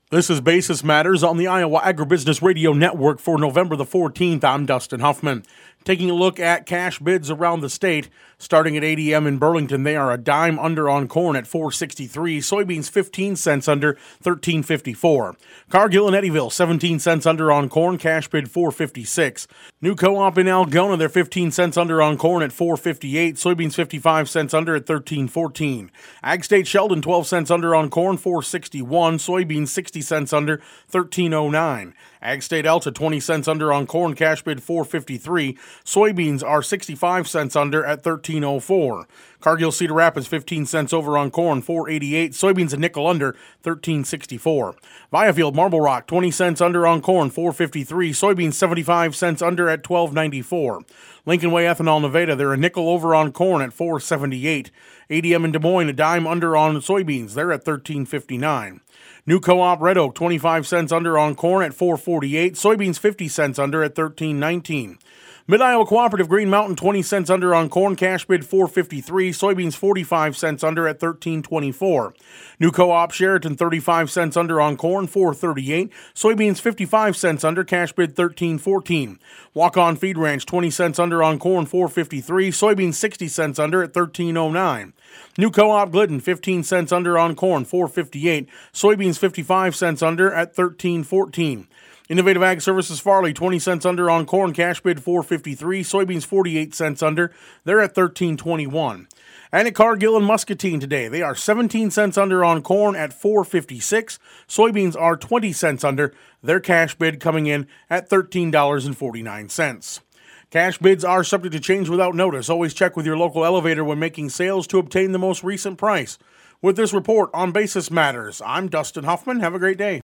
This is Basis Matters on the Iowa Agribusiness Radio Network for November the 14th. I'm Dustin Huffman. Taking a look at cash bids around the state. Starting at ADM in Burlington, they are a dime under on corn at $4.63. Soybeans 15 cents under, $13.54. Cargill and Eddyville 17 cents under on corn, cash bid $4.56. New Co-op in Algona, they're 15 cents under on corn at $4.58. Soybeans 55 cents under at $13.14. Ag State Sheldon 12 cents under on corn, $4.61. Soybeans 60 cents under, $13.09. Ag State Alta 20 cents under on corn, cash bid $4.53. Soybeans are 65 cents under at $13.04. Cargill Cedar Rapids 15 cents over on corn, $4.88. Soybeans a nickel under, $13.64. Viafield Marble Rock 20 cents under on corn, $4.53. Soybeans 75 cents under at $12.94. Lincoln Way Ethanol Nevada, they're a nickel over on corn at $4.78. ADM in Des Moines a dime under on soybeans, they're at $13.59. New Co-op Red Oak 25 cents under on corn at $4.48. Soybeans 50 cents under at $13.19. Mid-Iowa Cooperative Green Mountain 20 cents under on corn, cash bid $4.53. Soybeans 45 cents under at $13.24. New Co-op Sheraton 35 cents under on corn, $4.38. Soybeans 55 cents under, cash bid $13.14. Walk-On Feed Ranch 20 cents under on corn, $4.53. Soybeans 60 cents under at $13.09. New Co-op Glidden 15 cents under on corn, $4.58. Soybeans 55 cents under at $13.14. Innovative Ag Services Farley 20 cents under on corn, cash bid $4.53. Soybeans 48 cents under, they're at $13.21. And at Cargill and Muscatine today, they are 17 cents under on corn at $4.56. Soybeans are 20 cents under, their cash bid coming in at $13.49. Cash bids are subject to change without notice. Always check with your local elevator when making sales to obtain the most recent price. With this report on Basis Matters, I'm Dustin Huffman. Have a great day.